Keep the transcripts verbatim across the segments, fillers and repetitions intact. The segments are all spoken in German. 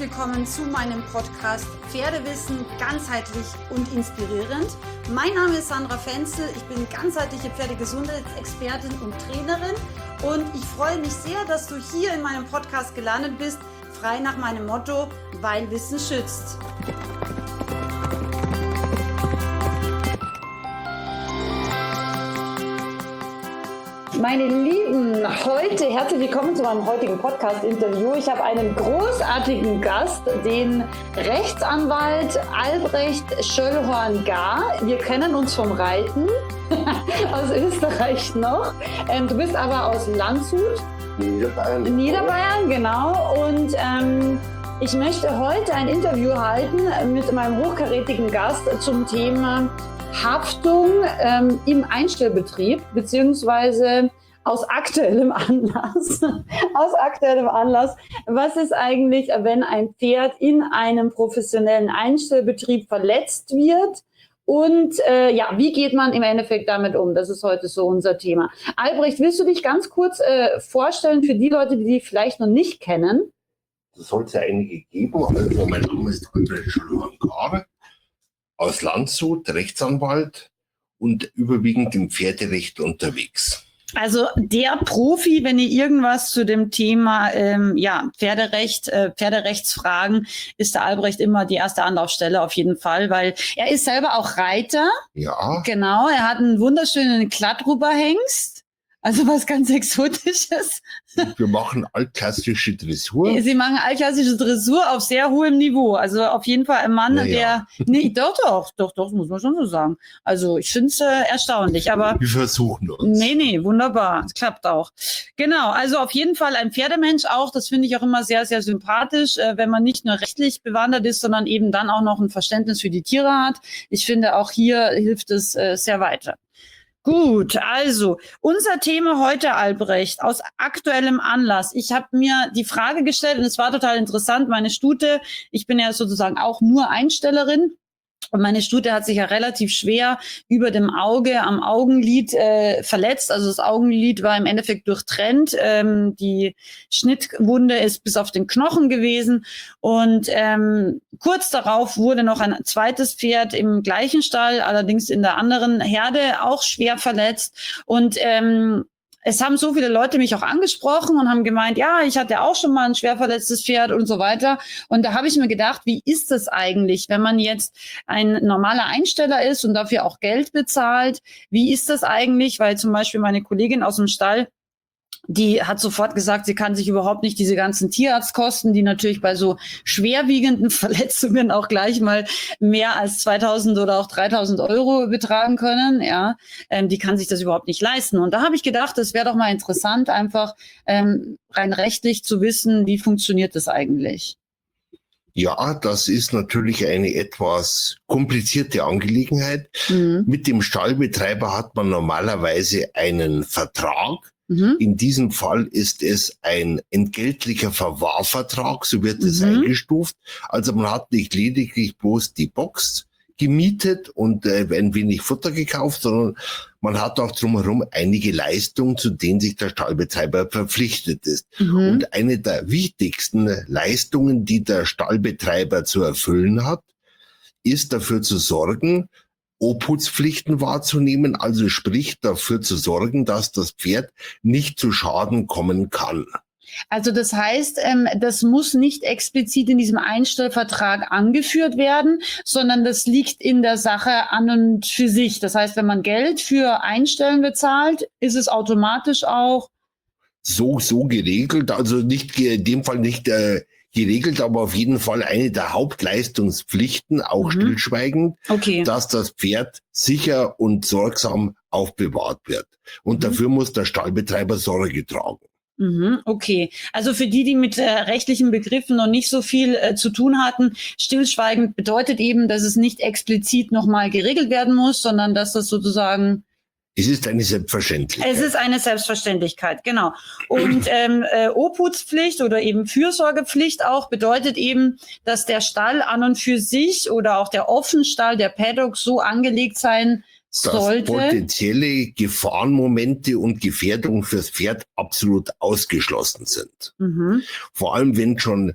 willkommen zu meinem Podcast Pferdewissen ganzheitlich und inspirierend. Mein Name ist Sandra Fenzel, ich bin ganzheitliche Pferdegesundheitsexpertin und Trainerin und ich freue mich sehr, dass du hier in meinem Podcast gelandet bist, frei nach meinem Motto, weil Wissen schützt. Meine Lieben, heute herzlich willkommen zu meinem heutigen Podcast-Interview. Ich habe einen großartigen Gast, den Rechtsanwalt Albrecht Schöllhorn-Gar. Wir kennen uns vom Reiten, aus Österreich noch. Ähm, du bist aber aus Landshut. Niederbayern. Niederbayern, genau. Und ähm, ich möchte heute ein Interview halten mit meinem hochkarätigen Gast zum Thema Haftung ähm, im Einstellbetrieb, beziehungsweise aus aktuellem Anlass. aus aktuellem Anlass. Was ist eigentlich, wenn ein Pferd in einem professionellen Einstellbetrieb verletzt wird? Und äh, ja, wie geht man im Endeffekt damit um? Das ist heute so unser Thema. Albrecht, willst du dich ganz kurz äh, vorstellen für die Leute, die dich vielleicht noch nicht kennen? Das soll es ja einige geben. Also mein Name ist Albrecht Schöllhorn-Gar. Aus Landshut, Rechtsanwalt und überwiegend im Pferderecht unterwegs. Also der Profi, wenn ihr irgendwas zu dem Thema ähm, ja Pferderecht, äh, Pferderechtsfragen, ist der Albrecht immer die erste Anlaufstelle auf jeden Fall, weil er ist selber auch Reiter. Ja. Genau, er hat einen wunderschönen Kladruberhengst. Also was ganz Exotisches. Wir machen altklassische Dressur. Sie machen altklassische Dressur auf sehr hohem Niveau. Also auf jeden Fall ein Mann, naja. der... Nee, doch, doch, doch, doch, muss man schon so sagen. Also ich finde es äh, erstaunlich, aber... Wir versuchen uns. Nee, nee, wunderbar. Es klappt auch. Genau, also auf jeden Fall ein Pferdemensch auch. Das finde ich auch immer sehr, sehr sympathisch, äh, wenn man nicht nur rechtlich bewandert ist, sondern eben dann auch noch ein Verständnis für die Tiere hat. Ich finde, auch hier hilft es äh, sehr weiter. Gut, also unser Thema heute, Albrecht, aus aktuellem Anlass. Ich habe mir die Frage gestellt und es war total interessant. Meine Stute, ich bin ja sozusagen auch nur Einstellerin. Und meine Stute hat sich ja relativ schwer über dem Auge am Augenlid äh, verletzt. Also das Augenlid war im Endeffekt durchtrennt. Ähm, die Schnittwunde ist bis auf den Knochen gewesen. Und ähm, kurz darauf wurde noch ein zweites Pferd im gleichen Stall, allerdings in der anderen Herde, auch schwer verletzt. Und ähm, es haben so viele Leute mich auch angesprochen und haben gemeint, ja, ich hatte auch schon mal ein schwer verletztes Pferd und so weiter. Und da habe ich mir gedacht, wie ist das eigentlich, wenn man jetzt ein normaler Einsteller ist und dafür auch Geld bezahlt? Wie ist das eigentlich? Weil zum Beispiel meine Kollegin aus dem Stall, die hat sofort gesagt, sie kann sich überhaupt nicht diese ganzen Tierarztkosten, die natürlich bei so schwerwiegenden Verletzungen auch gleich mal mehr als zweitausend oder auch dreitausend Euro betragen können, ja, ähm, die kann sich das überhaupt nicht leisten. Und da habe ich gedacht, es wäre doch mal interessant, einfach ähm, rein rechtlich zu wissen, wie funktioniert das eigentlich? Ja, das ist natürlich eine etwas komplizierte Angelegenheit. Mhm. Mit dem Stallbetreiber hat man normalerweise einen Vertrag. In diesem Fall ist es ein entgeltlicher Verwahrvertrag, so wird es mhm. eingestuft. Also man hat nicht lediglich bloß die Box gemietet und äh, ein wenig Futter gekauft, sondern man hat auch drumherum einige Leistungen, zu denen sich der Stallbetreiber verpflichtet ist. Mhm. Und eine der wichtigsten Leistungen, die der Stallbetreiber zu erfüllen hat, ist dafür zu sorgen, Obhutspflichten wahrzunehmen, also sprich dafür zu sorgen, dass das Pferd nicht zu Schaden kommen kann. Also das heißt, ähm, das muss nicht explizit in diesem Einstellvertrag angeführt werden, sondern das liegt in der Sache an und für sich. Das heißt, wenn man Geld für Einstellen bezahlt, ist es automatisch auch so so geregelt, also nicht in dem Fall nicht äh, geregelt, aber auf jeden Fall eine der Hauptleistungspflichten, auch mhm. stillschweigend, okay. dass das Pferd sicher und sorgsam aufbewahrt wird. Und mhm. dafür muss der Stallbetreiber Sorge tragen. Okay, also für die, die mit äh, rechtlichen Begriffen noch nicht so viel äh, zu tun hatten, stillschweigend bedeutet eben, dass es nicht explizit nochmal geregelt werden muss, sondern dass das sozusagen... Es ist eine Selbstverständlichkeit. Es ist eine Selbstverständlichkeit, genau. Und ähm, äh, Obhutspflicht oder eben Fürsorgepflicht auch bedeutet eben, dass der Stall an und für sich oder auch der Offenstall, der Paddock so angelegt sein sollte, dass potenzielle Gefahrenmomente und Gefährdungen fürs Pferd absolut ausgeschlossen sind. Mhm. Vor allem, wenn schon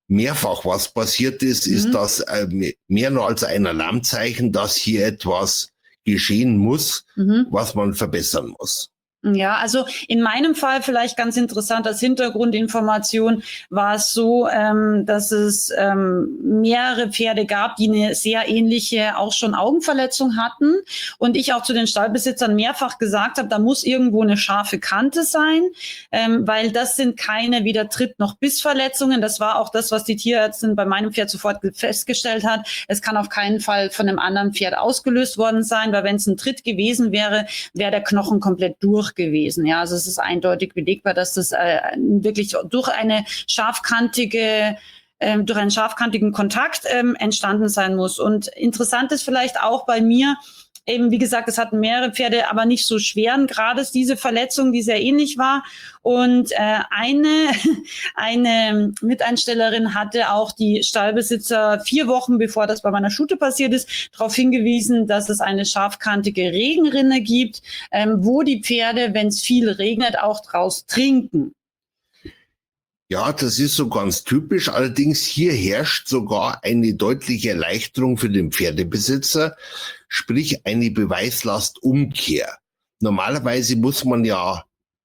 mehrfach was passiert ist, mhm. ist das äh, mehr noch als ein Alarmzeichen, dass hier etwas geschehen muss, mhm. was man verbessern muss. Ja, also in meinem Fall vielleicht ganz interessant als Hintergrundinformation war es so, ähm, dass es ähm, mehrere Pferde gab, die eine sehr ähnliche auch schon Augenverletzung hatten und ich auch zu den Stallbesitzern mehrfach gesagt habe, da muss irgendwo eine scharfe Kante sein, ähm, weil das sind keine weder Tritt- noch Bissverletzungen. Das war auch das, was die Tierärztin bei meinem Pferd sofort festgestellt hat. Es kann auf keinen Fall von einem anderen Pferd ausgelöst worden sein, weil wenn es ein Tritt gewesen wäre, wäre der Knochen komplett durch gewesen. Ja, also es ist eindeutig belegbar, dass das äh, wirklich durch eine scharfkantige ähm, durch einen scharfkantigen Kontakt ähm, entstanden sein muss. Und interessant ist vielleicht auch bei mir, eben, wie gesagt, es hatten mehrere Pferde, aber nicht so schweren Grades diese Verletzung, die sehr ähnlich war. Und äh, eine, eine Miteinstellerin hatte auch die Stallbesitzer vier Wochen, bevor das bei meiner Stute passiert ist, darauf hingewiesen, dass es eine scharfkantige Regenrinne gibt, ähm, wo die Pferde, wenn es viel regnet, auch draus trinken. Ja, das ist so ganz typisch. Allerdings hier herrscht sogar eine deutliche Erleichterung für den Pferdebesitzer, sprich eine Beweislastumkehr. Normalerweise muss man ja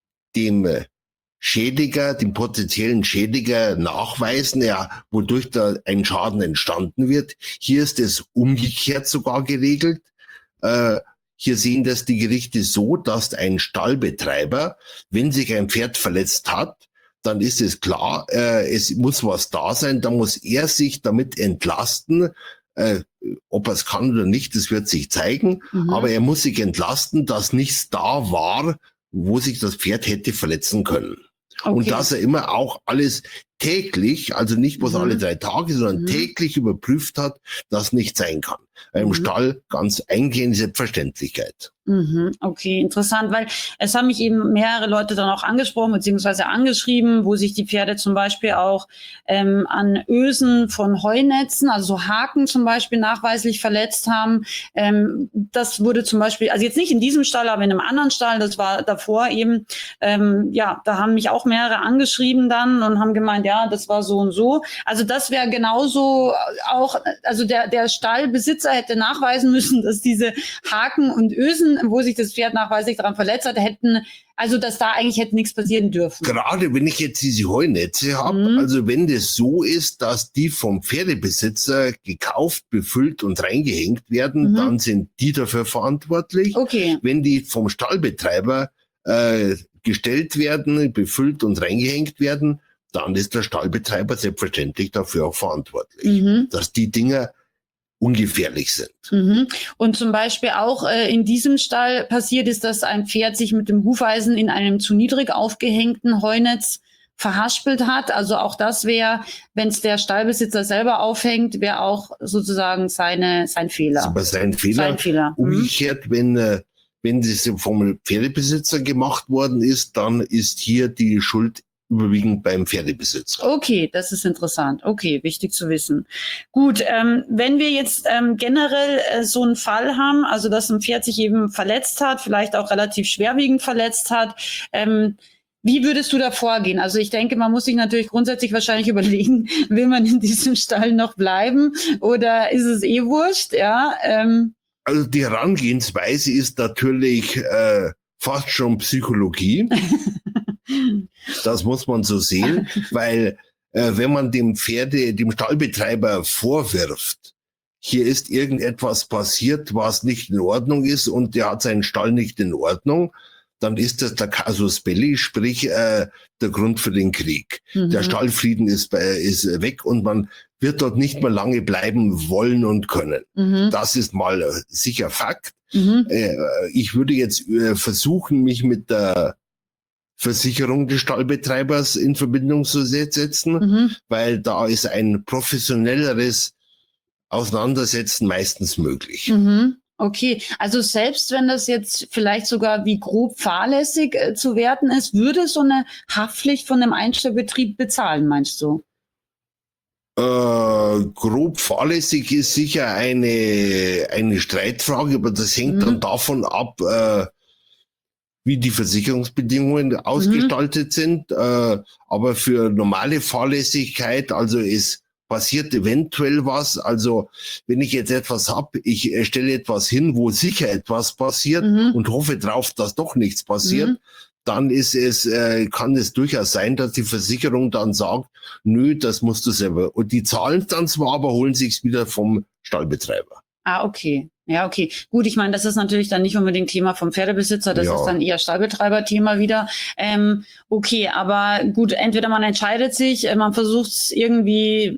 dem Schädiger, dem potenziellen Schädiger nachweisen, ja, wodurch da ein Schaden entstanden wird. Hier ist es umgekehrt sogar geregelt. Äh, Hier sehen das die Gerichte so, dass ein Stallbetreiber, wenn sich ein Pferd verletzt hat, dann ist es klar, äh, es muss was da sein, dann muss er sich damit entlasten, äh, ob er es kann oder nicht, das wird sich zeigen, mhm. aber er muss sich entlasten, dass nichts da war, wo sich das Pferd hätte verletzen können. Okay. Und dass er immer auch alles täglich, also nicht bloß mhm. alle drei Tage, sondern mhm. täglich überprüft hat, dass nicht sein kann. Im mhm. Stall ganz eingehende Selbstverständlichkeit. Mhm, okay, interessant, weil es haben mich eben mehrere Leute dann auch angesprochen beziehungsweise angeschrieben, wo sich die Pferde zum Beispiel auch ähm, an Ösen von Heunetzen, also so Haken zum Beispiel nachweislich verletzt haben. Ähm, das wurde zum Beispiel, also jetzt nicht in diesem Stall, aber in einem anderen Stall, das war davor eben, ähm, ja, da haben mich auch mehrere angeschrieben dann und haben gemeint, ja, das war so und so. Also das wäre genauso auch, also der, der Stallbesitzer hätte nachweisen müssen, dass diese Haken und Ösen, wo sich das Pferd nachweislich daran verletzt hat, hätten, also dass da eigentlich hätte nichts passieren dürfen. Gerade wenn ich jetzt diese Heunetze habe, mhm. also wenn das so ist, dass die vom Pferdebesitzer gekauft, befüllt und reingehängt werden, mhm. dann sind die dafür verantwortlich. Okay. Wenn die vom Stallbetreiber äh, gestellt werden, befüllt und reingehängt werden, dann ist der Stallbetreiber selbstverständlich dafür auch verantwortlich, mhm. dass die Dinger ungefährlich sind. Mhm. Und zum Beispiel auch äh, in diesem Stall passiert ist, dass ein Pferd sich mit dem Hufeisen in einem zu niedrig aufgehängten Heunetz verhaspelt hat. Also auch das wäre, wenn es der Stallbesitzer selber aufhängt, wäre auch sozusagen seine sein Fehler. Aber sein Fehler. Sein Fehler. Umgekehrt, mhm. wenn äh, wenn das vom Pferdebesitzer gemacht worden ist, dann ist hier die Schuld überwiegend beim Pferdebesitzer. Okay, das ist interessant. Okay, wichtig zu wissen. Gut, ähm, wenn wir jetzt ähm, generell äh, so einen Fall haben, also dass ein Pferd sich eben verletzt hat, vielleicht auch relativ schwerwiegend verletzt hat, ähm, wie würdest du da vorgehen? Also ich denke, man muss sich natürlich grundsätzlich wahrscheinlich überlegen, will man in diesem Stall noch bleiben oder ist es eh wurscht? Ja. Ähm. Also die Herangehensweise ist natürlich äh, fast schon Psychologie. Das muss man so sehen, weil äh, wenn man dem Pferde, dem Stallbetreiber vorwirft, hier ist irgendetwas passiert, was nicht in Ordnung ist und der hat seinen Stall nicht in Ordnung, dann ist das der Casus belli, sprich äh, der Grund für den Krieg. Mhm. Der Stallfrieden ist, äh, ist weg und man wird dort nicht mehr lange bleiben wollen und können. Mhm. Das ist mal äh, sicher Fakt. Mhm. Äh, ich würde jetzt äh, versuchen, mich mit der Versicherung des Stallbetreibers in Verbindung zu setzen, mhm. weil da ist ein professionelleres Auseinandersetzen meistens möglich. Mhm. Okay, also selbst wenn das jetzt vielleicht sogar wie grob fahrlässig äh, zu werten ist, würde so eine Haftpflicht von einem Einstellbetrieb bezahlen, meinst du? Äh, grob fahrlässig ist sicher eine, eine Streitfrage, aber das hängt mhm. dann davon ab, äh, wie die Versicherungsbedingungen ausgestaltet mhm. sind. Äh, aber für normale Fahrlässigkeit, also es passiert eventuell was. Also wenn ich jetzt etwas habe, ich stelle etwas hin, wo sicher etwas passiert mhm. und hoffe drauf, dass doch nichts passiert, mhm. dann ist es, äh, kann es durchaus sein, dass die Versicherung dann sagt, nö, das musst du selber. Und die zahlen dann zwar, aber holen sich's wieder vom Stallbetreiber. Ah, okay. Ja, okay. Gut, ich meine, das ist natürlich dann nicht unbedingt Thema vom Pferdebesitzer, das ja. ist dann eher Stallbetreiber-Thema wieder. Ähm, okay, aber gut, entweder man entscheidet sich, man versucht es irgendwie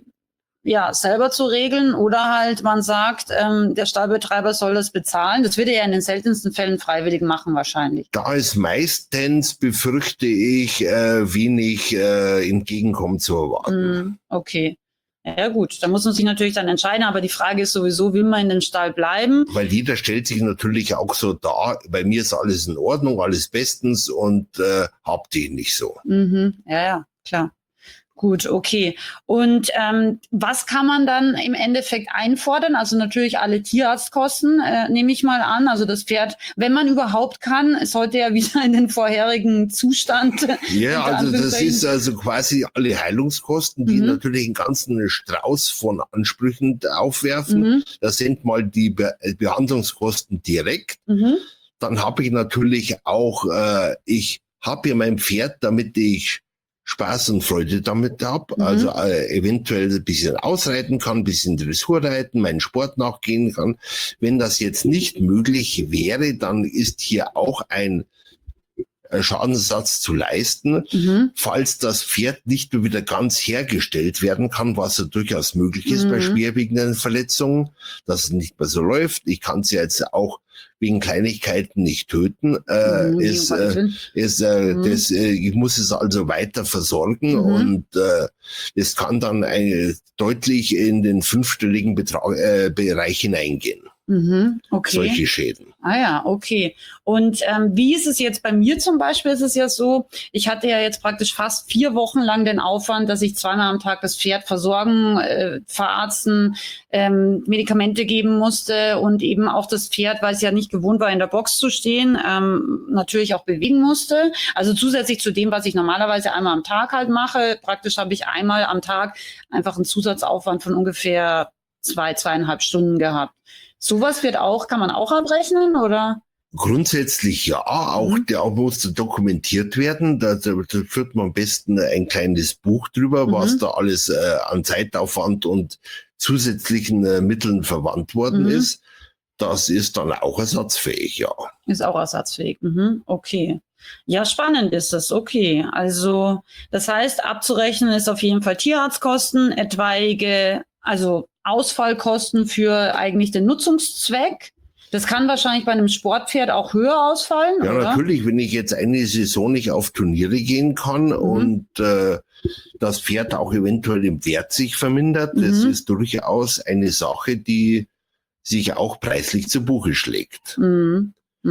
ja selber zu regeln oder halt man sagt, ähm, der Stallbetreiber soll das bezahlen. Das würde er in den seltensten Fällen freiwillig machen wahrscheinlich. Da ist meistens, befürchte ich, äh, wenig äh, Entgegenkommen zu erwarten. Mm, okay. Ja gut, da muss man sich natürlich dann entscheiden, aber die Frage ist sowieso, will man in den Stall bleiben? Weil jeder stellt sich natürlich auch so dar, bei mir ist alles in Ordnung, alles bestens und äh, habt ihr nicht so. Mhm. Ja, ja, klar. Gut, okay. Und ähm, was kann man dann im Endeffekt einfordern? Also natürlich alle Tierarztkosten, äh, nehme ich mal an. Also das Pferd, wenn man überhaupt kann, es sollte ja wieder in den vorherigen Zustand. Ja, also das ist also quasi alle Heilungskosten, die mhm. natürlich einen ganzen Strauß von Ansprüchen aufwerfen. Mhm. Das sind mal die Be- Behandlungskosten direkt. Mhm. Dann habe ich natürlich auch, äh, ich habe ja mein Pferd, damit ich Spaß und Freude damit habe, mhm. also äh, eventuell ein bisschen ausreiten kann, ein bisschen Dressur reiten, meinen Sport nachgehen kann. Wenn das jetzt nicht möglich wäre, dann ist hier auch ein Schadensersatz zu leisten, mhm. falls das Pferd nicht nur wieder ganz hergestellt werden kann, was ja durchaus möglich ist mhm. bei schwerwiegenden Verletzungen, dass es nicht mehr so läuft. Ich kann es ja jetzt auch wegen Kleinigkeiten nicht töten. Äh, mhm, ist, äh, ist, äh, mhm. das, äh, ich muss es also weiter versorgen mhm. und äh, es kann dann eine, deutlich in den fünfstelligen Betrag, äh, Bereich hineingehen. Mhm, okay. Solche Schäden. Ah ja, okay. Und ähm, wie ist es jetzt bei mir zum Beispiel? Ist es ja so, ich hatte ja jetzt praktisch fast vier Wochen lang den Aufwand, dass ich zweimal am Tag das Pferd versorgen, äh, verarzten, ähm, Medikamente geben musste und eben auch das Pferd, weil es ja nicht gewohnt war, in der Box zu stehen, ähm, natürlich auch bewegen musste. Also zusätzlich zu dem, was ich normalerweise einmal am Tag halt mache, praktisch habe ich einmal am Tag einfach einen Zusatzaufwand von ungefähr zwei, zweieinhalb Stunden gehabt. Sowas wird auch, kann man auch abrechnen, oder? Grundsätzlich ja, auch mhm. der muss dokumentiert werden. Da, da, da führt man am besten ein kleines Buch drüber, mhm. was da alles äh, an Zeitaufwand und zusätzlichen äh, Mitteln verwandt worden mhm. ist. Das ist dann auch ersatzfähig, ja. Ist auch ersatzfähig, mhm. Okay. Ja, spannend ist das, okay. Also das heißt, abzurechnen ist auf jeden Fall Tierarztkosten, etwaige, also Ausfallkosten für eigentlich den Nutzungszweck. Das kann wahrscheinlich bei einem Sportpferd auch höher ausfallen, ja, oder? Natürlich, wenn ich jetzt eine Saison nicht auf Turniere gehen kann mhm. und äh, das Pferd auch eventuell im Wert sich vermindert, mhm. das ist durchaus eine Sache, die sich auch preislich zu Buche schlägt. Mhm.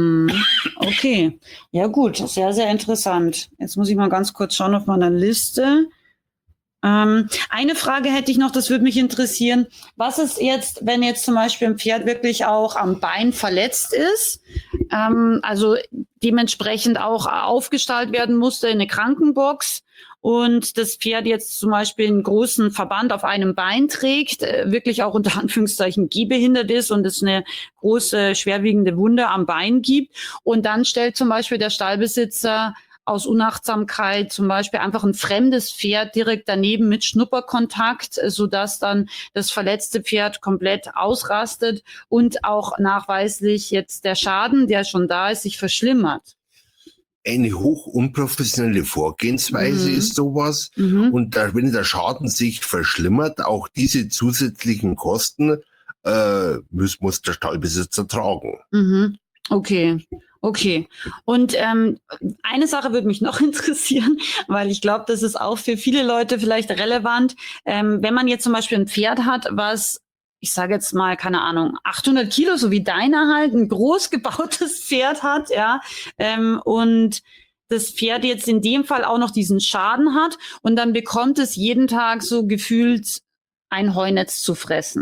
Okay, ja gut, sehr, sehr interessant. Jetzt muss ich mal ganz kurz schauen auf meiner Liste. Ähm, eine Frage hätte ich noch, das würde mich interessieren. Was ist jetzt, wenn jetzt zum Beispiel ein Pferd wirklich auch am Bein verletzt ist, ähm, also dementsprechend auch aufgestallt werden musste in eine Krankenbox und das Pferd jetzt zum Beispiel einen großen Verband auf einem Bein trägt, äh, wirklich auch unter Anführungszeichen gehbehindert ist und es eine große, schwerwiegende Wunde am Bein gibt und dann stellt zum Beispiel der Stallbesitzer aus Unachtsamkeit zum Beispiel einfach ein fremdes Pferd direkt daneben mit Schnupperkontakt, sodass dann das verletzte Pferd komplett ausrastet und auch nachweislich jetzt der Schaden, der schon da ist, sich verschlimmert. Eine hoch unprofessionelle Vorgehensweise mhm. ist sowas. Mhm. Und da, wenn der Schaden sich verschlimmert, auch diese zusätzlichen Kosten äh, muss, muss der Stallbesitzer tragen. Mhm. Okay. Okay. Und ähm, eine Sache würde mich noch interessieren, weil ich glaube, das ist auch für viele Leute vielleicht relevant. Ähm, wenn man jetzt zum Beispiel ein Pferd hat, was, ich sage jetzt mal, keine Ahnung, achthundert Kilo, so wie deiner halt, ein groß gebautes Pferd hat, ja, ähm, und das Pferd jetzt in dem Fall auch noch diesen Schaden hat und dann bekommt es jeden Tag so gefühlt ein Heunetz zu fressen.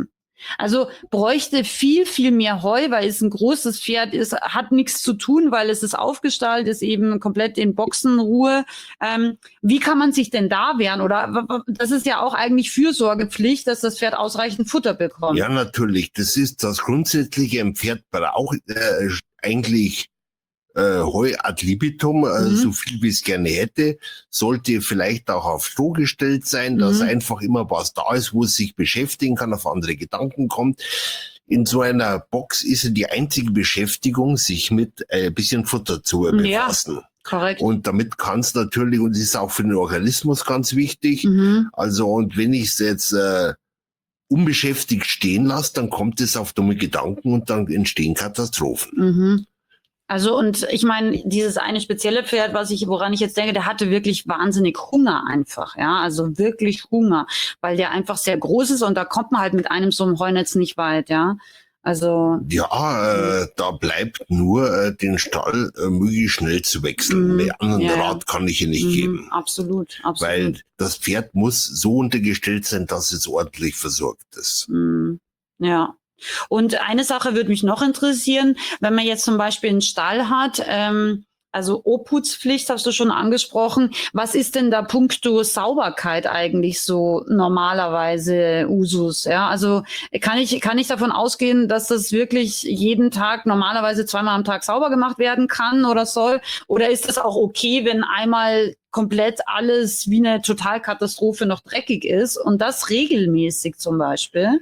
Also bräuchte viel, viel mehr Heu, weil es ein großes Pferd ist, hat nichts zu tun, weil es ist aufgestallt, ist eben komplett in Boxenruhe. Ähm, wie kann man sich denn da wehren? Oder das ist ja auch eigentlich Fürsorgepflicht, dass das Pferd ausreichend Futter bekommt. Ja, natürlich. Das ist das Grundsätzliche. Ein Pferd braucht äh, eigentlich Äh, Heu ad libitum, äh, mhm. so viel wie es gerne hätte, sollte vielleicht auch auf Stroh gestellt sein, mhm. dass einfach immer was da ist, wo es sich beschäftigen kann, auf andere Gedanken kommt. In so einer Box ist ja die einzige Beschäftigung, sich mit ein äh, bisschen Futter zu äh, befassen. Ja. Korrekt. Und damit kann es natürlich, und es ist auch für den Organismus ganz wichtig, mhm. also und wenn ich es jetzt äh, unbeschäftigt stehen lasse, dann kommt es auf dumme Gedanken und dann entstehen Katastrophen. Mhm. Also und ich meine, dieses eine spezielle Pferd, was ich, woran ich jetzt denke, der hatte wirklich wahnsinnig Hunger einfach, ja, also wirklich Hunger, weil der einfach sehr groß ist und da kommt man halt mit einem so einem Heunetz nicht weit, ja. Also ja, äh, da bleibt nur äh, den Stall äh, möglichst schnell zu wechseln. Mm, Den anderen ja, Rat kann ich hier nicht mm, geben. Absolut, absolut. Weil das Pferd muss so untergestellt sein, dass es ordentlich versorgt ist. Mm, ja. Und eine Sache würde mich noch interessieren, wenn man jetzt zum Beispiel einen Stall hat, ähm, also Obhutspflicht hast du schon angesprochen. Was ist denn da puncto Sauberkeit eigentlich so normalerweise Usus? Ja, also kann ich, kann ich davon ausgehen, dass das wirklich jeden Tag normalerweise zweimal am Tag sauber gemacht werden kann oder soll? Oder ist das auch okay, wenn einmal komplett alles wie eine Totalkatastrophe noch dreckig ist und das regelmäßig zum Beispiel?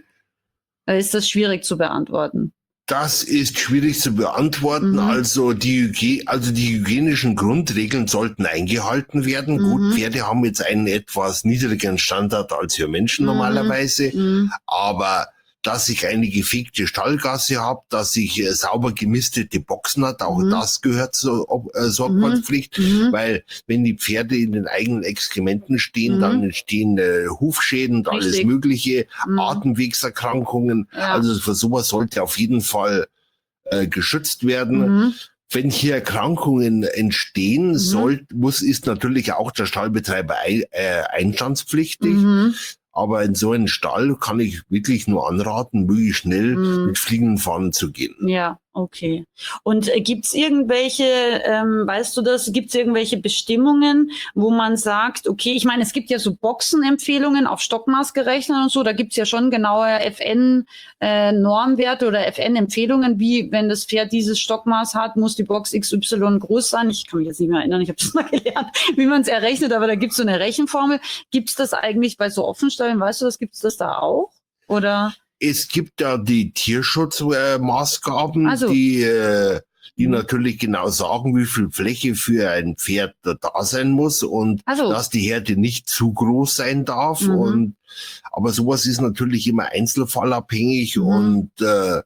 Ist das schwierig zu beantworten? Das ist schwierig zu beantworten. Mhm. Also die Hygie- also die hygienischen Grundregeln sollten eingehalten werden. Mhm. Gut, Pferde haben jetzt einen etwas niedrigeren Standard als wir Menschen mhm. normalerweise, mhm. aber dass ich eine gefegte Stallgasse habe, dass ich äh, sauber gemistete Boxen hat, auch mhm. das gehört zur äh, Sorgfaltspflicht, mhm. weil wenn die Pferde in den eigenen Exkrementen stehen, mhm. dann entstehen äh, Hufschäden und Richtig. alles mögliche, mhm. Atemwegserkrankungen, ja. also für sowas sollte auf jeden Fall äh, geschützt werden. Mhm. Wenn hier Erkrankungen entstehen, mhm. soll, muss, ist natürlich auch der Stallbetreiber ein, äh, einstandspflichtig. Mhm. Aber in so einen Stall kann ich wirklich nur anraten, möglichst schnell mm. mit fliegenden Fahnen zu gehen. Ja, okay. Und äh, gibt's irgendwelche, ähm, weißt du das, gibt's irgendwelche Bestimmungen, wo man sagt, okay, ich meine, es gibt ja so Boxenempfehlungen auf Stockmaß gerechnet und so, da gibt's ja schon genaue F N-Normwerte äh, oder F N-Empfehlungen, wie wenn das Pferd dieses Stockmaß hat, muss die Box X Y groß sein. Ich kann mich jetzt nicht mehr erinnern, ich habe das mal gelernt, wie man es errechnet, aber da gibt's so eine Rechenformel. Gibt's das eigentlich bei so Offenstellen, weißt du das, gibt's das da auch? Oder? Es gibt ja die Tierschutzmaßgaben, äh, also. die, äh, die mhm. natürlich genau sagen, wie viel Fläche für ein Pferd da, da sein muss und also. dass die Herde nicht zu groß sein darf. Mhm. Und aber sowas ist natürlich immer einzelfallabhängig mhm. und äh,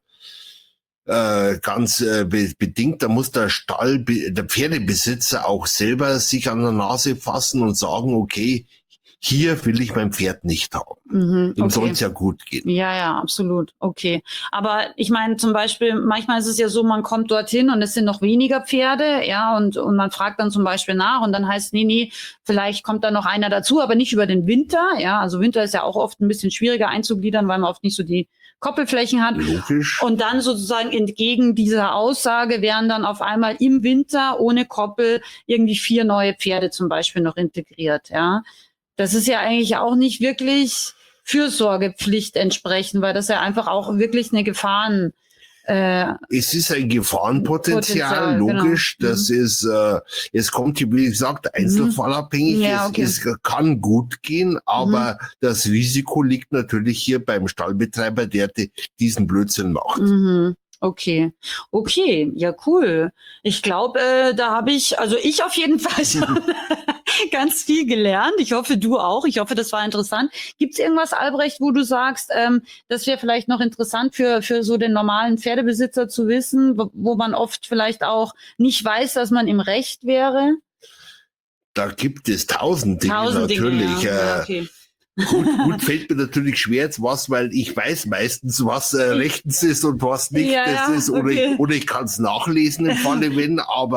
äh, ganz äh, be bedingt. Da muss der Stall, der Pferdebesitzer auch selber sich an der Nase fassen und sagen, okay, hier will ich mein Pferd nicht haben. Mhm, Dem okay. soll es ja gut gehen. Ja, ja, absolut. Okay. Aber ich meine zum Beispiel, manchmal ist es ja so, man kommt dorthin und es sind noch weniger Pferde, ja, und, und man fragt dann zum Beispiel nach und dann heißt, nee, nee, vielleicht kommt da noch einer dazu, aber nicht über den Winter, ja. Also Winter ist ja auch oft ein bisschen schwieriger einzugliedern, weil man oft nicht so die Koppelflächen hat. Logisch. Und dann sozusagen entgegen dieser Aussage wären dann auf einmal im Winter ohne Koppel irgendwie vier neue Pferde zum Beispiel noch integriert, ja. Das ist ja eigentlich auch nicht wirklich Fürsorgepflicht entsprechend, weil das ja einfach auch wirklich eine Gefahren. Äh, es ist ein Gefahrenpotenzial, Potenzial, logisch. Genau. Das mhm. ist, äh, es kommt, wie gesagt, einzelfallabhängig. Ja, okay. es, es kann gut gehen, aber mhm. das Risiko liegt natürlich hier beim Stallbetreiber, der diesen Blödsinn macht. Mhm. Okay, okay, ja cool. Ich glaube, äh, da habe ich, also ich auf jeden Fall schon ganz viel gelernt. Ich hoffe, du auch. Ich hoffe, das war interessant. Gibt es irgendwas, Albrecht, wo du sagst, ähm, das wäre vielleicht noch interessant für für so den normalen Pferdebesitzer zu wissen, wo, wo man oft vielleicht auch nicht weiß, dass man im Recht wäre? Da gibt es tausend Dinge tausend natürlich. Dinge, ja. Ja, okay. Gut, gut fällt mir natürlich schwer jetzt was, weil ich weiß meistens, was äh, rechtens ist und was nicht ja, das ist. Oder okay. ich, oder ich kann es nachlesen im Falle wenn, aber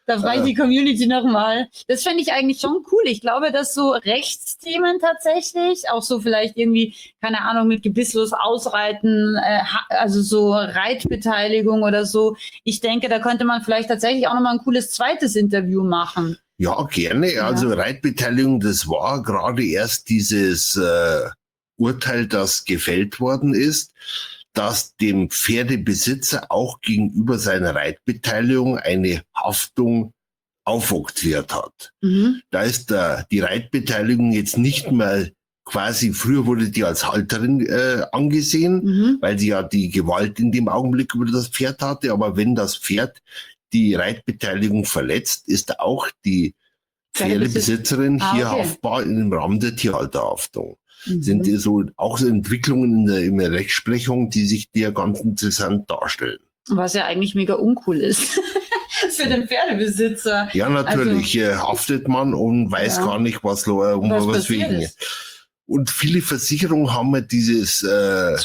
Da frage ich die Community nochmal. Das fände ich eigentlich schon cool. Ich glaube, dass so Rechtsthemen tatsächlich, auch so vielleicht irgendwie, keine Ahnung, mit gebisslos ausreiten, äh, also so Reitbeteiligung oder so. Ich denke, da könnte man vielleicht tatsächlich auch nochmal ein cooles zweites Interview machen. Ja, gerne. Ja. Also Reitbeteiligung, das war gerade erst dieses äh, Urteil, das gefällt worden ist, dass dem Pferdebesitzer auch gegenüber seiner Reitbeteiligung eine Haftung aufoktroyiert hat. Mhm. Da ist der, die Reitbeteiligung jetzt nicht mehr quasi, früher wurde die als Halterin äh, angesehen, mhm. weil sie ja die Gewalt in dem Augenblick über das Pferd hatte, aber wenn das Pferd die Reitbeteiligung verletzt, ist auch die Pferdebesitzerin ah, hier okay. haftbar im Rahmen der Tierhalterhaftung. Mhm. Sind so auch so Entwicklungen in der, in der Rechtsprechung, die sich dir ganz interessant darstellen. Was ja eigentlich mega uncool ist für den Pferdebesitzer. Ja, natürlich also, haftet man und weiß ja. gar nicht, was, um was, was wegen. Ist. Und viele Versicherungen haben ja dieses äh,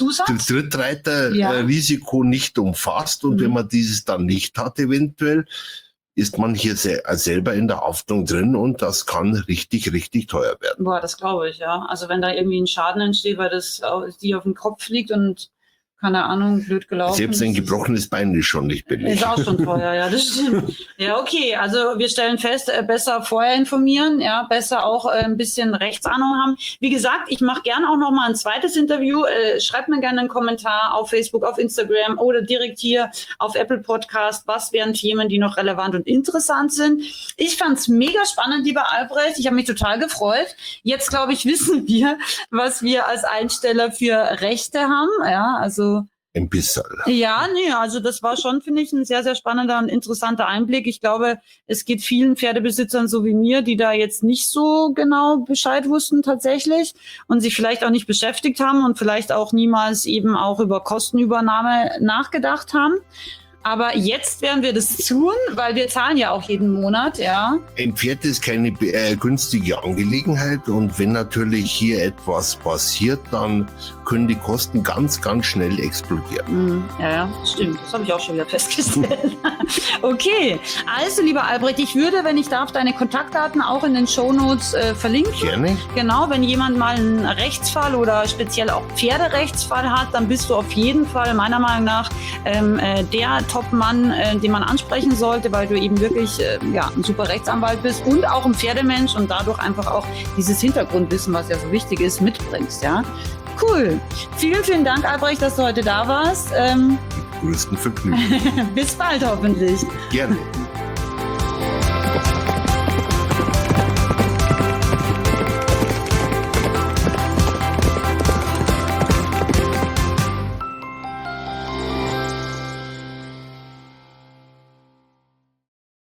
Drittreiter-Risiko ja. nicht umfasst. Und mhm. wenn man dieses dann nicht hat, eventuell, ist man hier se- selber in der Haftung drin und das kann richtig, richtig teuer werden. Boah, das glaube ich, ja. Also wenn da irgendwie ein Schaden entsteht, weil das die auf den Kopf liegt und keine Ahnung, blöd gelaufen. Selbst ein gebrochenes Bein ist schon nicht billig. Ist auch schon teuer, ja, das stimmt. Ja, okay, also wir stellen fest, äh, besser vorher informieren, ja, besser auch äh, ein bisschen Rechtsahnung haben. Wie gesagt, ich mache gerne auch noch mal ein zweites Interview. Äh, schreibt mir gerne einen Kommentar auf Facebook, auf Instagram oder direkt hier auf Apple Podcast. Was wären Themen, die noch relevant und interessant sind? Ich fand's mega spannend, lieber Albrecht. Ich habe mich total gefreut. Jetzt, glaube ich, wissen wir, was wir als Einsteller für Rechte haben, ja, also ein bisschen. Ja, nee, also das war schon, finde ich, ein sehr, sehr spannender und interessanter Einblick. Ich glaube, es geht vielen Pferdebesitzern so wie mir, die da jetzt nicht so genau Bescheid wussten tatsächlich und sich vielleicht auch nicht beschäftigt haben und vielleicht auch niemals eben auch über Kostenübernahme nachgedacht haben. Aber jetzt werden wir das tun, weil wir zahlen ja auch jeden Monat, ja. Ein Pferd ist keine äh, günstige Angelegenheit und wenn natürlich hier etwas passiert, dann können die Kosten ganz, ganz schnell explodieren. Mm, ja, ja, stimmt. Das habe ich auch schon wieder festgestellt. Okay, also lieber Albrecht, ich würde, wenn ich darf, deine Kontaktdaten auch in den Shownotes äh, verlinken. Gerne. Genau, wenn jemand mal einen Rechtsfall oder speziell auch Pferderechtsfall hat, dann bist du auf jeden Fall meiner Meinung nach ähm, äh, der Top-Mann, äh, den man ansprechen sollte, weil du eben wirklich äh, ja, ein super Rechtsanwalt bist und auch ein Pferdemensch und dadurch einfach auch dieses Hintergrundwissen, was ja so wichtig ist, mitbringst. Ja, cool. Vielen, vielen Dank, Albrecht, dass du heute da warst. Ähm, Die größten Vergnügen. Bis bald hoffentlich. Gerne.